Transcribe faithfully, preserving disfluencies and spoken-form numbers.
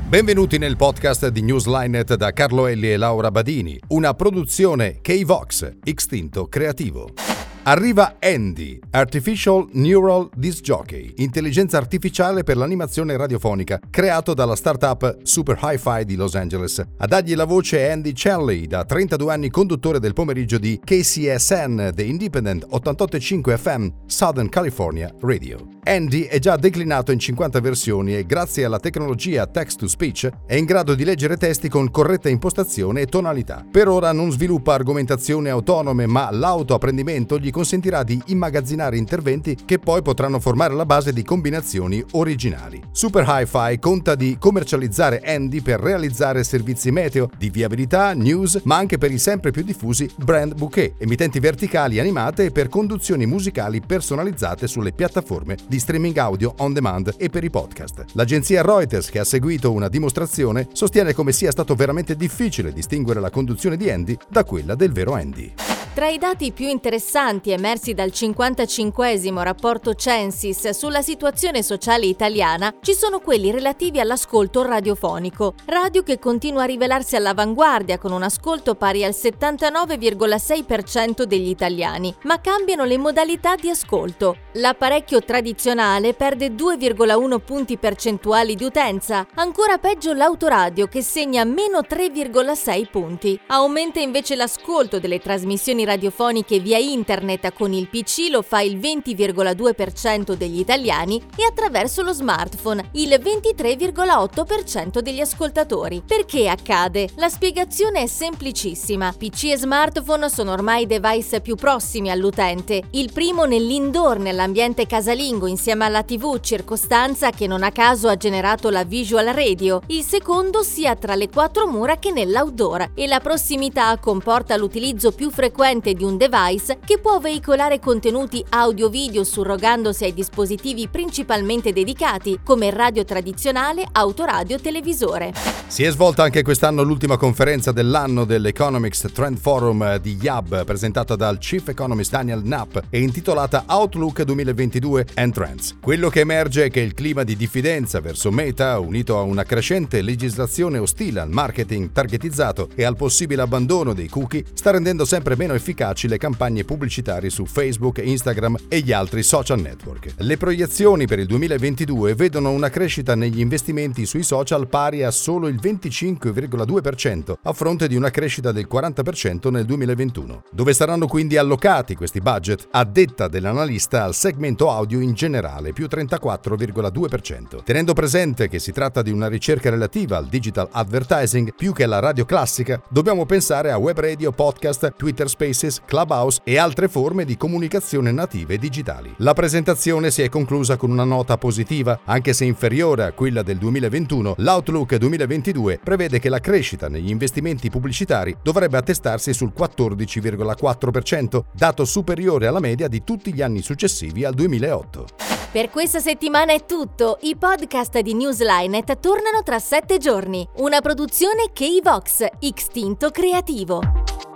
Benvenuti nel podcast di Newslinet da Carlo Elli e Laura Badini, una produzione K-Vox, Extinto Creativo. Arriva Andy, Artificial Neural Disc Jockey, intelligenza artificiale per l'animazione radiofonica, creato dalla startup Super Hi-Fi di Los Angeles. A dargli la voce è Andy Chanley, da trentadue anni conduttore del pomeriggio di K C S N, The Independent ottantotto virgola cinque F M, Southern California Radio. Andy è già declinato in cinquanta versioni e grazie alla tecnologia text-to-speech è in grado di leggere testi con corretta impostazione e tonalità. Per ora non sviluppa argomentazioni autonome, ma l'autoapprendimento gli consentirà di immagazzinare interventi che poi potranno formare la base di combinazioni originali. Super Hi-Fi conta di commercializzare Andy per realizzare servizi meteo, di viabilità, news, ma anche per i sempre più diffusi brand bouquet, emittenti verticali animate e per conduzioni musicali personalizzate sulle piattaforme di streaming audio on demand e per i podcast. L'agenzia Reuters, che ha seguito una dimostrazione, sostiene come sia stato veramente difficile distinguere la conduzione di Andy da quella del vero Andy. Tra i dati più interessanti emersi dal cinquantacinquesimo rapporto Censis sulla situazione sociale italiana ci sono quelli relativi all'ascolto radiofonico, radio che continua a rivelarsi all'avanguardia con un ascolto pari al settantanove virgola sei per cento degli italiani, ma cambiano le modalità di ascolto. L'apparecchio tradizionale perde due virgola uno punti percentuali di utenza, ancora peggio l'autoradio che segna meno tre virgola sei punti. Aumenta invece l'ascolto delle trasmissioni radiofoniche via internet, con il P C lo fa il venti virgola due per cento degli italiani e attraverso lo smartphone il ventitré virgola otto per cento degli ascoltatori. Perché accade? La spiegazione è semplicissima. P C e smartphone sono ormai i device più prossimi all'utente. Il primo nell'indoor, nell'ambiente casalingo insieme alla tivù, circostanza che non a caso ha generato la visual radio. Il secondo sia tra le quattro mura che nell'outdoor, e la prossimità comporta l'utilizzo più frequente di un device che può veicolare contenuti audio-video surrogandosi ai dispositivi principalmente dedicati come il radio tradizionale, autoradio, televisore. Si è svolta anche quest'anno l'ultima conferenza dell'anno dell'Economics Trend Forum di Y A B, presentata dal Chief Economist Daniel Knapp e intitolata Outlook duemilaventidue and Trends. Quello che emerge è che il clima di diffidenza verso Meta, unito a una crescente legislazione ostile al marketing targetizzato e al possibile abbandono dei cookie, sta rendendo sempre meno efficaci le campagne pubblicitarie su Facebook, Instagram e gli altri social network. Le proiezioni per il duemilaventidue vedono una crescita negli investimenti sui social pari a solo il venticinque virgola due per cento, a fronte di una crescita del quaranta per cento nel duemilaventuno. Dove saranno quindi allocati questi budget? A detta dell'analista, al segmento audio in generale, più trentaquattro virgola due per cento. Tenendo presente che si tratta di una ricerca relativa al digital advertising più che alla radio classica, dobbiamo pensare a web radio, podcast, Twitter Spaces, Clubhouse e altre forme di comunicazione native digitali. La presentazione si è conclusa con una nota positiva, anche se inferiore a quella del duemilaventuno. L'Outlook duemilaventidue prevede che la crescita negli investimenti pubblicitari dovrebbe attestarsi sul quattordici virgola quattro per cento, dato superiore alla media di tutti gli anni successivi al duemilaotto. Per questa settimana è tutto. I podcast di Newslinet tornano tra sette giorni. Una produzione K-Vox, Extinto Creativo.